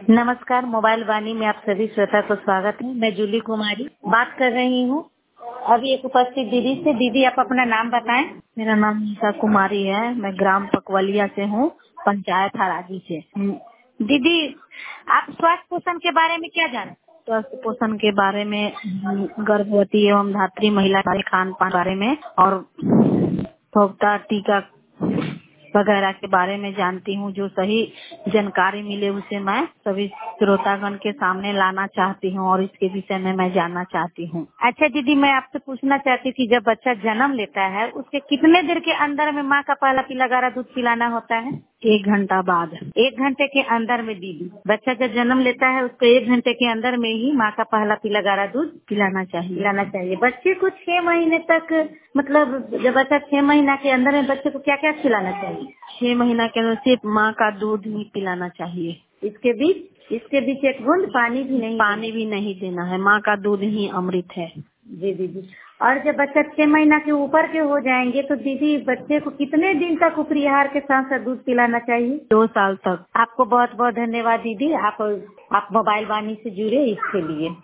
नमस्कार, मोबाइल वाणी में आप सभी श्रोता को स्वागत है। मैं जूली कुमारी बात कर रही हूँ अभी एक उपस्थित दीदी से। दीदी, आप अपना नाम बताएं। मेरा नाम नीता कुमारी है। मैं ग्राम पकवलिया से हूँ, पंचायत हराजी से। दीदी, आप स्वास्थ्य पोषण के बारे में क्या जानते हैं? स्वास्थ्य पोषण के बारे में गर्भवती एवं धात्री महिला के खान पान बारे में और पोक्ता टीका वगैरह के बारे में जानती हूँ। जो सही जानकारी मिले उसे मैं सभी श्रोतागण के सामने लाना चाहती हूँ और इसके विषय में मैं जानना चाहती हूँ। अच्छा दीदी, मैं आपसे पूछना चाहती थी, जब बच्चा जन्म लेता है उसके कितने देर के अंदर में माँ का पहला पीला गाढ़ा दूध पिलाना होता है? 1 घंटा बाद। 1 घंटे के अंदर में दीदी, बच्चा जब जन्म लेता है उसको 1 घंटे के अंदर में ही माँ का पहला पीला गाढ़ा दूध पिलाना चाहिए। बच्चे को 6 महीने तक, मतलब जब बच्चा 6 महीना के अंदर में बच्चे को क्या क्या खिलाना चाहिए? 6 महीना के अंदर सिर्फ माँ का दूध ही पिलाना चाहिए। इसके बीच एक बूंद पानी भी नहीं देना है। माँ का दूध ही अमृत है। जी दीदी। और जब बच्चा 6 महीना के ऊपर के हो जाएंगे तो दीदी बच्चे को कितने दिन तक ऊपरी आहार के साथ साथ दूध पिलाना चाहिए? 2 साल तक। आपको बहुत बहुत धन्यवाद दीदी, आप मोबाइल वाणी से जुड़े इसके लिए।